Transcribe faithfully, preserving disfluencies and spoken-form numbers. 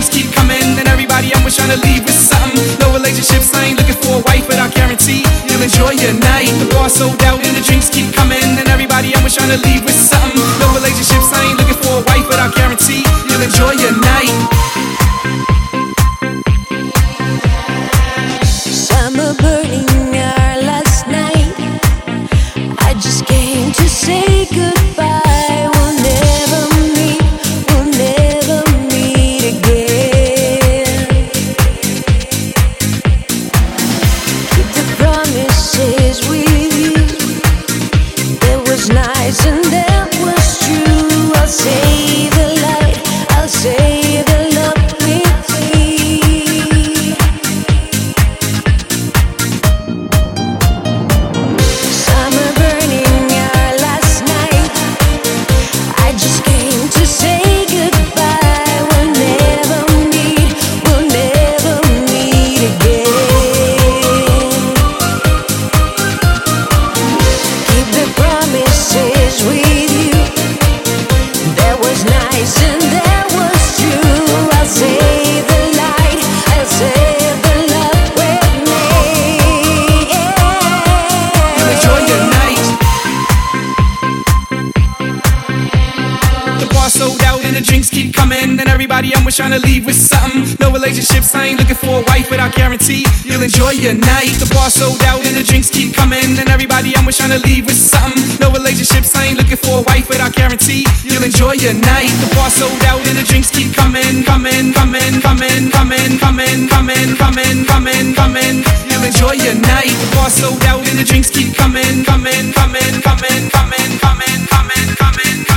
drinks keep coming, and everybody I'm with trying to leave with something. No relationships, I ain't looking for a wife, but I guarantee you'll enjoy your night. The bar sold out and the drinks keep coming, and everybody I'm with trying to leave with something. No relationships, I ain't looking for a wife, but I guarantee you'll enjoy your night. Summer burning our last night. I just came to say goodbye. We'll never meet, we'll never meet again. Keep the promises with you. There was nights and that was true. I'll save the light, I'll save the love with me. Summer burning our last night. I just came to say goodbye. We'll never meet, we'll never meet again. Keep the promises with you. There was nights and there was true. I'll save the light, I'll save the love with me. You'll enjoy your night. The bar sold out and the drinks keep coming, and everybody I'm with trying to leave with something. No relationships, I ain't looking for a wife, but I guarantee you'll enjoy your night. The bar sold out and the drinks keep coming, and everybody I'm with trying to leave with something. No relationships, I ain't looking for a wife, but I guarantee you'll enjoy your night. The bar sold out and the drinks keep coming, coming, coming, coming, coming, coming, coming, coming, coming, coming. You'll enjoy your night. The bar sold out and the drinks keep coming, coming, coming, coming, coming, coming, coming, coming, coming.